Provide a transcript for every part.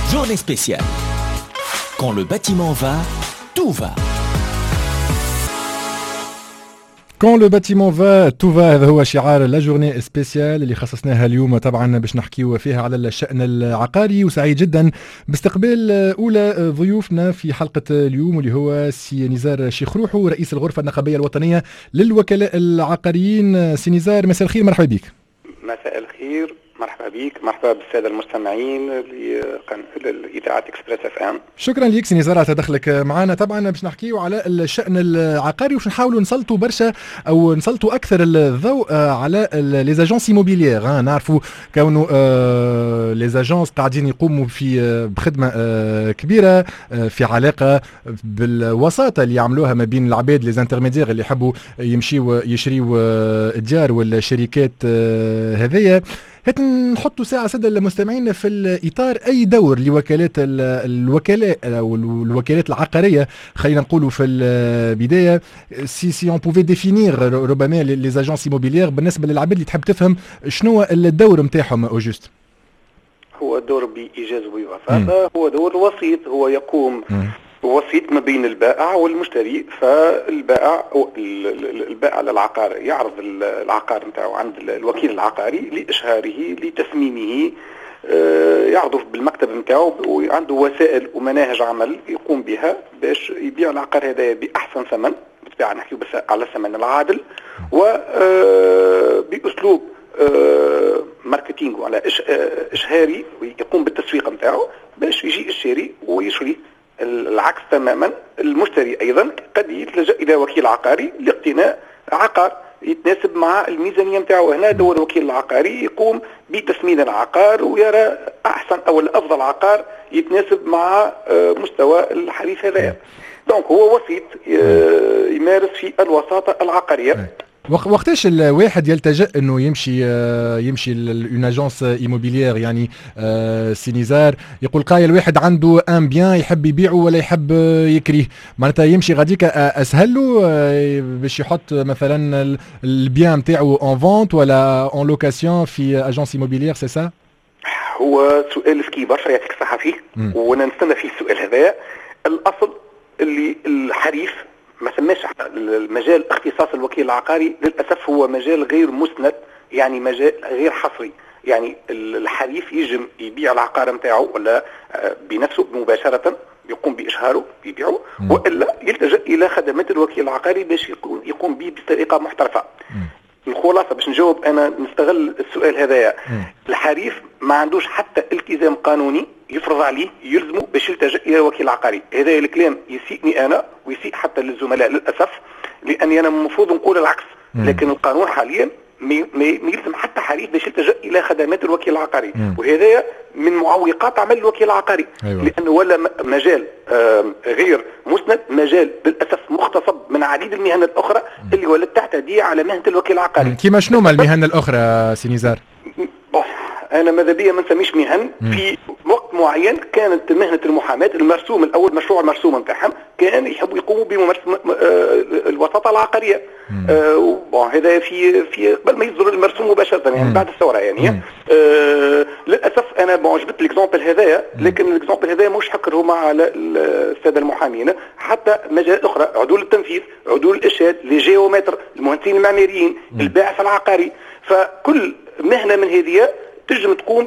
Journée spéciale. Quand le bâtiment va, tout va. Quand le bâtiment va tout va. هذا هو شعار لا جورني سبيسيال اللي خصصناها اليوم طبعا باش نحكيو فيها على الشأن العقاري. وسعيد جدا باستقبال أولى ضيوفنا في حلقة اليوم واللي هو سي نزار شيخروحو رئيس الغرفة النقابية الوطنية للوكلاء العقاريين. سي نزار مساء الخير، مرحبا بك. مساء الخير، مرحبا بك، مرحبا بالساده المستمعين لإذاعة إكسبريس اف ام. شكرا لك سي نزار على تدخلك معنا. طبعا باش نحكيو على الشأن العقاري وباش نحاولوا نسلطوا برشا او نسلطوا اكثر الضوء على لي زاجونس ايموبيليير. نعرفوا كونه لي زاجونس قاعدين يقوموا في بخدمه كبيره في علاقه بالوساطه اللي يعملوها ما بين العباد لي زانترميديير اللي يحبوا يمشيوا يشريوا الديار والشركات هذيا. هات نحطوا ساعة سادة المستمعين في الإطار أي دور لوكالات الوكلاء أو الوكالات العقارية. خلينا نقولوا في البداية سي on pouvait définir ربما les agences immobilières بالنسبة للعباد اللي تحب تفهم شنو الدور متاعهم أو جست. هو الدور بإيجاز وبساطة هو دور الوسيط، هو يقوم وسيط ما بين البائع والمشتري. فالبائع للعقار يعرض العقار نتاعو عند الوكيل العقاري لإشهاره لتسميمه، يعرضه بالمكتب نتاعو وعنده وسائل ومناهج عمل يقوم بها باش يبيع العقار هذا بأحسن ثمن، بالطبيعة نحكيو بس على الثمن العادل، وبأسلوب ماركتينغ وعلى إشهاري يقوم بالتسويق نتاعو باش يجي الشاري ويشري. العكس تماما، المشتري ايضا قد يلجأ الى وكيل عقاري لاقتناء عقار يتناسب مع الميزانيه نتاعو. هنا دور الوكيل العقاري يقوم بتسمين العقار ويرى احسن او الافضل عقار يتناسب مع مستوى الحريف هذا. دونك هو وسيط يمارس في الوساطه العقاريه. وقتاش الواحد يلتجأ انه يمشي لون اجونس ايموبيليير؟ يعني سي نزار يقول قايل الواحد عنده ان بيان يحب يبيعه ولا يحب يكريه، معناتها يمشي غاديك اسهل له باش يحط مثلا البيان نتاعو اون فونت ولا اون لوكاسيون في اجونس ايموبيليير؟ سي سا؟ هو سؤال ذكي برشا يعطيك الصحه فيه، وانا نستنى فيه السؤال هذا. الاصل اللي الحريف ما سماش المجال اختصاص الوكيل العقاري، للأسف هو مجال غير مسند، يعني مجال غير حصري. يعني الحريف يجم يبيع العقار نتاعو ولا بنفسه مباشرة يقوم بإشهاره يبيعه، وإلا يلتجأ إلى خدمات الوكيل العقاري باش يقوم به بطريقة محترفة. الخلاصة باش نجاوب أنا نستغل السؤال هذايا، الحريف ما عندوش حتى التزام قانوني يفرض عليه يلزمه باش يلتجأ إلى وكيل عقاري. هذا الكلام يسيئني أنا ويسيء حتى للزملاء للأسف، لأني أنا المفروض نقول العكس. لكن القانون حاليا ما يلزم حتى حريف باش يلتجأ إلى خدمات الوكيل العقاري، وهذا من معوقات عمل الوكيل العقاري. أيوة. لأنه ولا مجال غير مسند، مجال للأسف مغتصب من عديد المهن الأخرى اللي ولت تعتدي على مهنة الوكيل العقاري. كيما شنو ما المهن الأخرى سي نزار؟ أنا ماذا بيا ما نسميش مهن. في وقت معين كانت مهنة المحاماة المرسوم الأول، مشروع المرسوم نتاعهم كان يحبوا يقوموا بممارسة الوساطة العقارية. هذا في قبل ما يصدر المرسوم مباشرة، يعني بعد الثورة يعني. للأسف أنا جبت الإكزامبل هذايا، لكن الإكزامبل هذايا مش حكر هما على السادة المحامين، حتى مجالات أخرى، عدول التنفيذ، عدول الإرشاد، لي جيومتر، المهندسين المعماريين، الباحث العقاري. فكل مهنة من هذه تنجم تقوم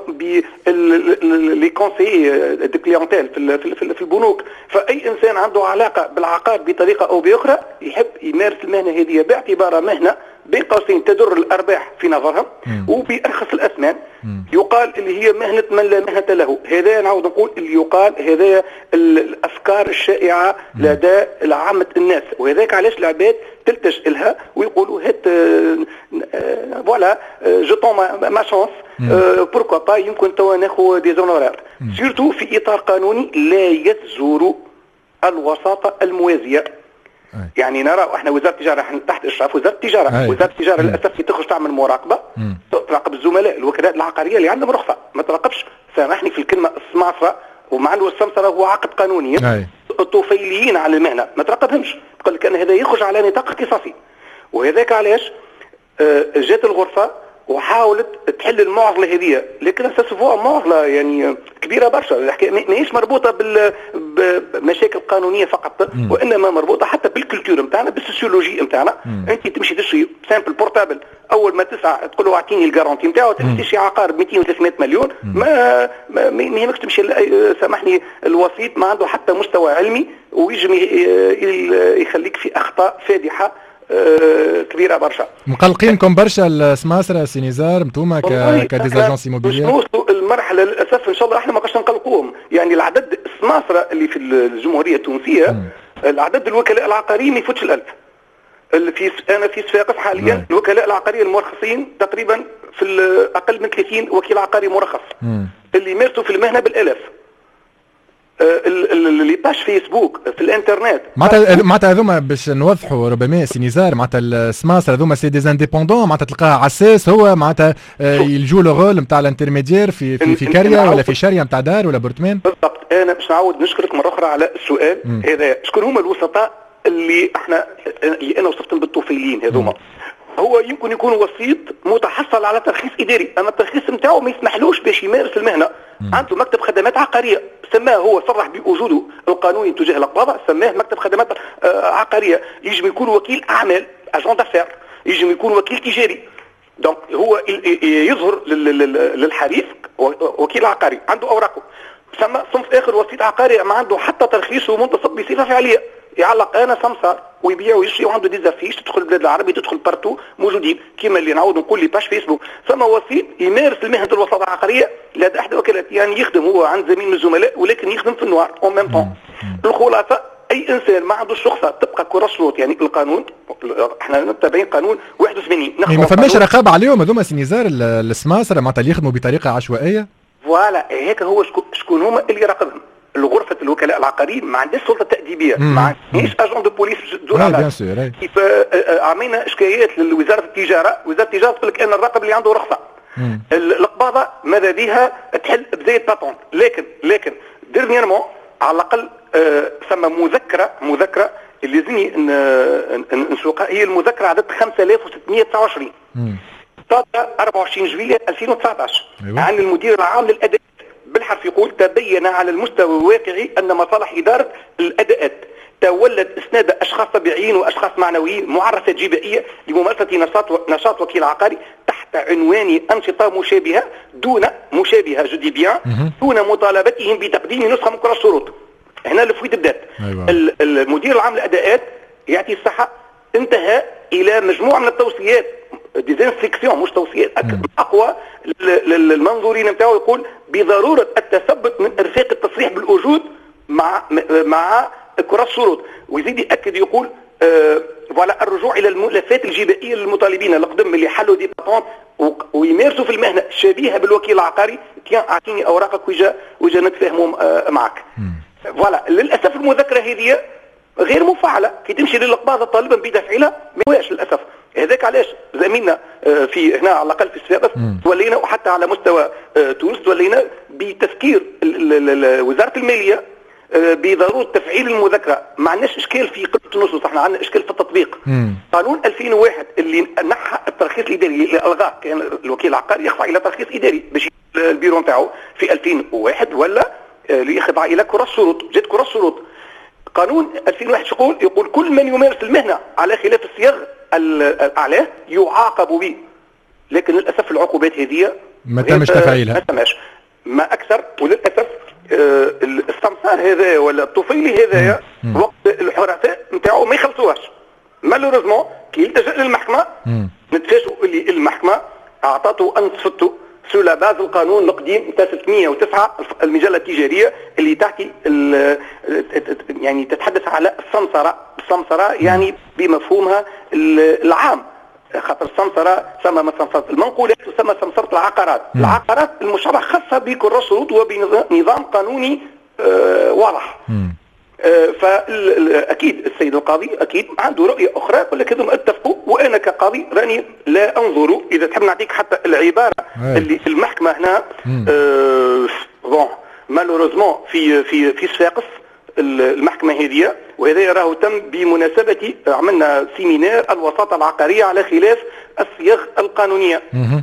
لي كونسيي دو كليونتيل في البنوك. فأي إنسان عنده علاقة بالعقار بطريقة أو بأخرى يحب يمارس المهنة هذه باعتبارها مهنة بين قوسين تدر الأرباح في نظرهم وبأرخص الأثمان، يقال اللي هي مهنة من لا مهنة له. هذا نعود نقول اللي يقال هذا الأفكار الشائعة لدى عامة الناس، وهذاك علاش العباد تلتج لها ويقولوا هات فوالا جوتون ما شانس بوركوا با يمكن توا ناخذ دي زونورار. سيرتو في إطار قانوني لا يجزر الوساطة الموازية. يعني نرى احنا وزاره التجاره، احنا تحت اشراف وزاره التجاره. وزاره التجاره للاسف تخرج تعمل مراقبه، تراقب الزملاء الوكلاء العقاريه اللي عندهم رخصه، ما تراقبش، سامحني في الكلمه، السماسره ومع السمسره هو عقد قانوني. الطفيليين على المهنه ما تراقبهمش، تقول لك ان هذا يخرج على نطاق اختصاصي. وهذاك علاش جات الغرفه وحاولت تحل المعضله هذه، لكن سوفوا معضله يعني كبيره برشا. الحكايه ماهيش مربوطه بمشاكل قانونيه فقط، وانما مربوطه حتى بالكولتور نتاعنا، بالسوسيولوجي نتاعنا. انت تمشي تشري سامبل بورتابل، اول ما تسعى تقول له اعطيني الجارونتي نتاعو، تشري عقار ب 200 و 300 مليون، ما يهمكش تمشي. سامحني، الوسيط ما عنده حتى مستوى علمي ويجم يخليك في اخطاء فادحه كبيره برشا. مقلقينكم برشا السماسره سي نزار انتوما كديزاجونس ايموبيليير؟ نوصلوا المرحله للاسف ان شاء الله احنا ما قاش نقلقوهم. يعني العدد السماسره اللي في الجمهوريه التونسيه، العدد الوكلاء العقاريين ما يفوتش ال1000. انا في صفاقس حاليا الوكلاء العقاريين المرخصين تقريبا في اقل من 30 وكيل عقاري مرخص اللي يمارسوا في المهنه بالالاف. اللي باش فيسبوك في الانترنت معناتها هذوما باش نوضحوا ربما سي نزار، معناتها السماسر هذوما سي دي انديبوندون، معناتها تلقاها عساس هو معناتها يلجوا لو رول نتاع الانترميدير في كاريا ولا في شاريه نتاع دار ولا برتمان. بالضبط. انا باش نعاود نشكرك مره اخرى على السؤال هذا. شكون هما الوسطاء اللي انا وصفتهم بالطفيلين هذوما؟ هو يمكن يكون وسيط متحصل على ترخيص اداري، اما الترخيص نتاعو ما يسمحلوش باش يمارس المهنه. عنده مكتب خدمات عقاريه، سماه هو صرح بوجوده القانوني تجاه القضاء، سماه مكتب خدمات عقاريه. يجب يكون وكيل اعمال، اجون دافير، يجب يكون وكيل تجاري. دونك هو يظهر للحريف وكيل عقاري عنده اوراقه. ثم صنف اخر وسيط عقاري ما عنده حتى ترخيص ومنتصب بصفه فعليه، يعلق انا سمسار ويبيع ويشري وعنده ديزافيش تدخل البلاد العربي، تدخل بارتو، موجودين كيما اللي نعاود نقول لي باش فيسبوك. ثم وسيط يمارس المهنه الوساطه العقاريه لدى احدى الوكالات، يعني يخدم هو عند زميل من الزملاء ولكن يخدم في النوار اون ميم طون. الخلاصه اي انسان ما عندوش رخصه تبقى كره شروط، يعني القانون احنا متابعين قانون 81 ما فماش رقابه عليهم هذوما سي نزار السماسره معناتها اللي يخدموا بطريقه عشوائيه. فوالا هيك هو شكون هما اللي يراقبهم؟ غرفه الوكلاء العقاريين ما عندهاش سلطه تاديبيه، ما عندهاش اجون دو بوليس دور على كيف عملنا اشكاليات لوزاره التجاره. وزاره التجاره تقول لك انا الراقب اللي عنده رخصه. القباضه ماذا بها تحل بزايد باتون، لكن ديرنييرمون على الاقل ثم مذكره اللي لازمني نسوقها، هي المذكره عدد 5629 صادره 24 جويلية 2019 عن المدير العام للاداء. بالحرف يقول: تبين على المستوى الواقعي أن مصالح إدارة الأداءات تولد إسناد أشخاص طبيعيين وأشخاص معنويين معرفة جبائية لممارسة نشاط وكيل عقاري تحت عنوان أنشطة مشابهة جدي بيان دون مطالبتهم بتقديم نسخة من كل الشروط. هنا الفويت بدات. المدير العام للأداءات يعطي الصحة، انتهى إلى مجموعة من التوصيات ديزانفيكسيون، مش توصيات اقوى للمنظورين نتاعو، يقول بضروره التثبت من ارفاق التصريح بالوجود مع كرة الشروط. ويزيد ياكد يقول فوالا الرجوع الى الملفات الجبائيه للمطالبين القدم اللي حلوا دي باتون ويمارسوا في المهنه شبيهه بالوكيل العقاري. اعطيني اوراقك وجا نتفاهموا معك. فوالا للاسف المذكره هذه غير مفعله، كي تمشي للقباضه طالبا بدفعها ما يواش للاسف. هذاك علاش زميلنا في هنا على الاقل في الصفاقس تولينا، وحتى على مستوى تونس تولينا بتفكير وزاره الماليه بضروره تفعيل المذكره. ما عندناش اشكال في قله النصوص، احنا عندنا اشكال في التطبيق. قانون 2001 اللي نحى الترخيص الاداري اللي الغاه، كان الوكيل العقاري يخضع الى ترخيص اداري باش البيرو نتاعو في 2001 ولا يخضع الى كره الشروط، جات كره الشروط. قانون 2001 يقول كل من يمارس المهنه على خلاف الصيغ الاعلاه يعاقب به. لكن للاسف العقوبات هذه ما تمش تفعيلها، ما تمش، ما اكثر. وللاسف السمسار هذا ولا الطفيلي هذايا وقت الحرفاء نتاعو ما يخلصوهاش. مالوريزمون كي يلتجأ للمحكمه نتفاجئوا اللي المحكمه اعطته انصفته سو لا باز القانون القديم نتاع 609 المجله التجاريه اللي تحكي يعني تتحدث على السمسره يعني بمفهومها العام، خاطر السمسره ثم سمسره المنقولات وثم سمسره العقارات. العقارات المشرعه خاصه بكل الشروط وبنظام قانوني واضح. فاكيد السيد القاضي اكيد عنده رؤيه اخرى، ولكن اتفقوا. وانا كقاضي راني لا انظر، اذا تحب نعطيك حتى العباره اللي في المحكمه هنا بون مالوروزمون في صفاقس المحكمه هذه، وهذا راه تم بمناسبه عملنا سيمينار الوساطه العقاريه على خلاف الصيغ القانونيه.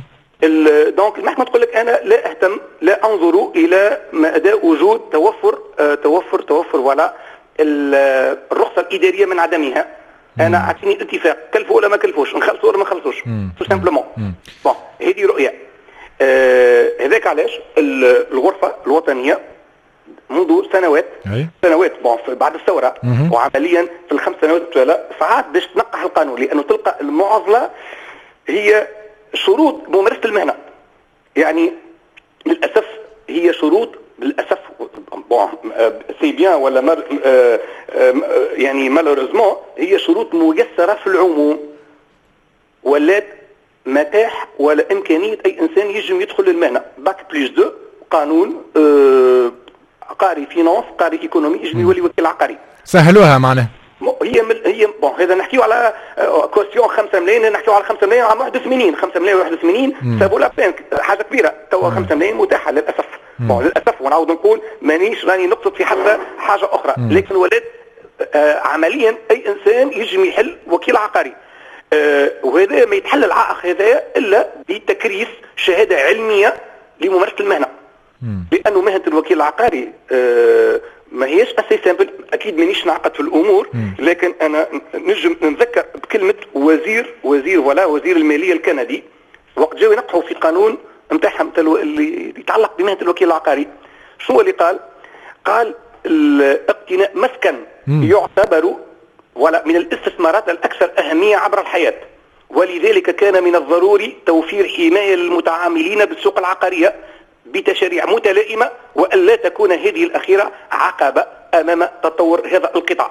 دونك المحكمه تقول لك انا لا اهتم، لا انظر الى مدى وجود توفر ولا الرخصه الاداريه من عدمها. انا اعطيني اتفاق، كلفوا ولا ما كلفوش، نخلصوا ولا ما نخلصوش، تو سامبلومون. بون هذه رؤيه. هذاك علاش الغرفه الوطنيه منذ سنوات بون بعد الثوره وعمليا في الخمس سنوات التاليه ساعات باش تنقح القانون، لانه تلقى المعضله هي شروط ممارسه المهنه. يعني للاسف هي شروط للاسف بون سي بيان ولا يعني مالوريزمون هي شروط ميسره في العموم، ولات متاح ولا امكانيه اي انسان يجم يدخل للمهنه. باك بليس دو قانون قاري فينانس قاري ايكونومي يجم يولي وكيل عقاري، سهلوها معناها. هي بون هذا نحكيو على كوستيون 5 ملايين، نحكيو على 5 ملايين عام 81 5 ملايين 81 سابوا لا بين حاجه كبيره. توا 5 ملايين متاحه للاسف. بون للاسف ونعاود نقول مانيش راني نقصد في حتى حاجه اخرى، لكن ولات عمليا اي انسان يجم يحل وكيل عقاري. وهذا ما يتحل العائق هذا الا بتكريس شهاده علميه لممارسه المهنه. لانه مهنه الوكيل العقاري ما هيش اسي سامبل. اكيد مانيش نعقد في الامور، لكن انا نجم نذكر بكلمه وزير الماليه الكندي وقت جاوا ينقحوا في قانون نتاعهم اللي يتعلق بمهنه الوكيل العقاري. شو اللي قال اقتناء مسكن يعتبر ولا من الاستثمارات الاكثر اهميه عبر الحياه، ولذلك كان من الضروري توفير حمايه للمتعاملين بالسوق العقاريه بتشريع متلائمه، والا تكون هذه الاخيره عقبه امام تطور هذا القطاع.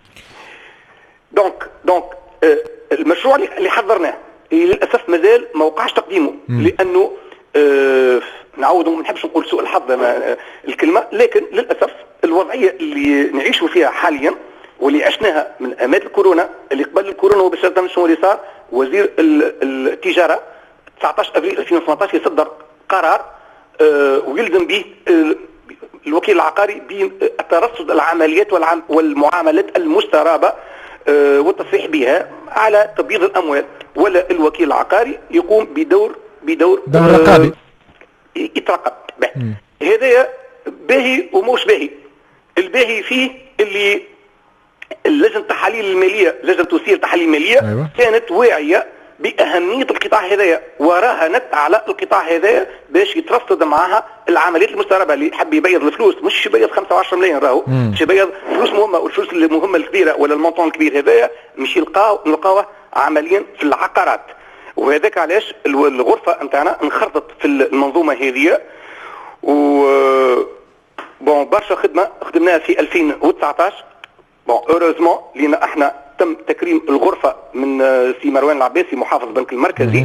دونك المشروع اللي حضرناه للاسف مازال ما وقعش تقديمه، لانه نعود ما نحبش نقول سوء الحظ الكلمه، لكن للاسف الوضعيه اللي نعيشوا فيها حاليا واللي عشناها من اماد الكورونا، اللي قبل الكورونا وبالشرط شنو اللي صار، وزير التجاره 19 ابريل 2018 يصدر قرار ويلزم به الوكيل العقاري بترصد العمليات والمعاملات المسترابه والتصريح بها على تبييض الاموال، ولا الوكيل العقاري يقوم بدور رقابي يترقب. هذا باهي وموش باهي. الباهي فيه اللي لجنه التحاليل الماليه، لجنه تسير تحاليل ماليه كانت واعيه باهميه القطاع هذايا وراهنت على القطاع هذايا باش يترصد معها العمليات المسترابه. اللي حب يبيض الفلوس مش يبيض 25 ملايين راهو، مش يبيض فلوس مهمه، والفلوس المهمه الكبيره ولا المونطون الكبير هذايا مش نلقاوه عمليا في العقارات. وهذاك علاش الغرفه نتاعنا انخرطت في المنظومه هذه، و بون برشا خدمه خدمناها في 2019. بون اوروزمون لينا احنا تم تكريم الغرفه من سي مروان العباسي محافظ البنك المركزي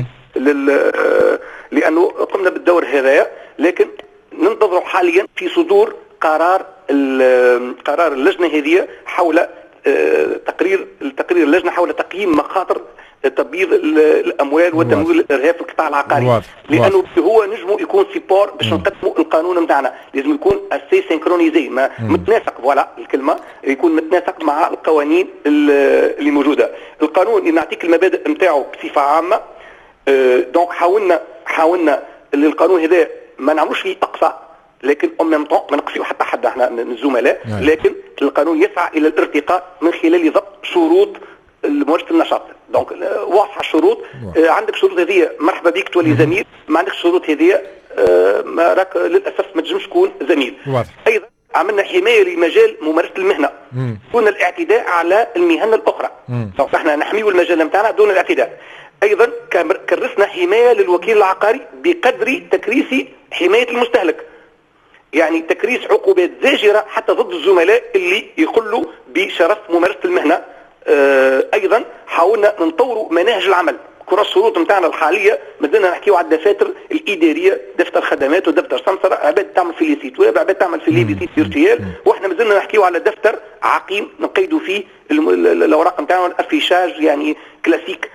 لانه قمنا بالدور هذايا، لكن ننتظر حاليا في صدور قرار اللجنه هذه حول تقرير اللجنه حول تقييم مخاطر تبييض الاموال وتمويل الارهاب في القطاع العقاري. لانه هو نجمو يكون سيبور باش نقدموا القانون نتاعنا، لازم يكون اسي سينكرونيزي متناسق، فوالا الكلمه يكون متناسق مع القوانين اللي موجوده. القانون نعطيك المبادئ نتاعو بصفه عامه. دونك حاولنا اللي القانون هذا ما نعملوش فيه اقصى، لكن ما نقصيو حتى حد احنا من الزملاء، لكن القانون يسعى الى الارتقاء من خلال ضبط شروط ممارسه النشاط. دونك واضحه الشروط. عندك شروط هذه مرحبا بك تولي زميل، ما عندكش شروط هذه ما راك للاسف ما تنجمش تكون زميل. ايضا عملنا حمايه لمجال ممارسه المهنه دون الاعتداء على المهن الاخرى. دونك احنا نحميو المجال نتاعنا دون الاعتداء. ايضا كرسنا حمايه للوكيل العقاري بقدر تكريس حمايه المستهلك، يعني تكريس عقوبات زاجره حتى ضد الزملاء اللي يقلوا بشرف ممارسه المهنه. ايضا حاولنا نطوروا مناهج العمل. كرة الشروط نتاعنا الحاليه مازلنا نحكيو على الدفاتر الاداريه، دفتر خدمات ودفتر سمسره، عباد تعمل في لي سيت ويب، عباد تعمل في لي بي سيت فيرتوال، واحنا مازلنا نحكيو على دفتر عقيم نقيدوا فيه الاوراق نتاعنا الافيشاج يعني كلاسيك.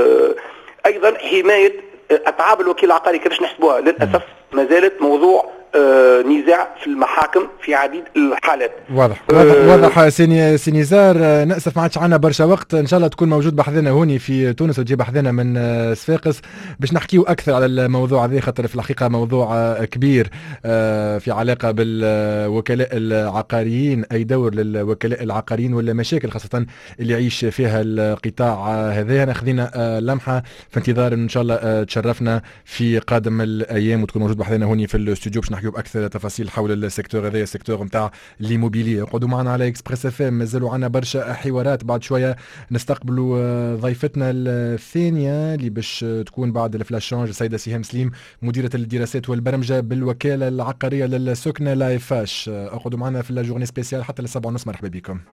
ايضا حمايه اتعاب الوكيل العقاري كيفاش نحسبوها، للاسف ما زالت موضوع نزاع في المحاكم في عديد الحالات. واضح سي نزار. نأسف ما عادش عنا برشا وقت، ان شاء الله تكون موجود بحذنا هوني في تونس وتجي بحذنا من صفاقس باش نحكيو اكثر على الموضوع هذا، خاطر في الحقيقه موضوع كبير في علاقه بالوكلاء العقاريين، اي دور للوكلاء العقاريين ولا مشاكل خاصه اللي يعيش فيها القطاع هذا. انا خذينا لمحه في انتظار ان شاء الله تشرفنا في قادم الايام وتكون موجود بحذنا هوني في الاستوديو باش نحكيو باكثر تفاصيل حول السيكتور هذا، السيكتور نتاع ليموبيلي. قعدوا معنا على اكسبريس اف ام، مازالوا عنا برشا حوارات. بعد شويه نستقبلوا ضيفتنا الثانيه اللي باش تكون بعد الفلاش شونج السيده سهام سليم، مديره الدراسات والبرمجه بالوكاله العقاريه للسكنه لا اف اش. اقعدوا معنا في الجورني سبيسيال حتى ل7:30. مرحبا بكم.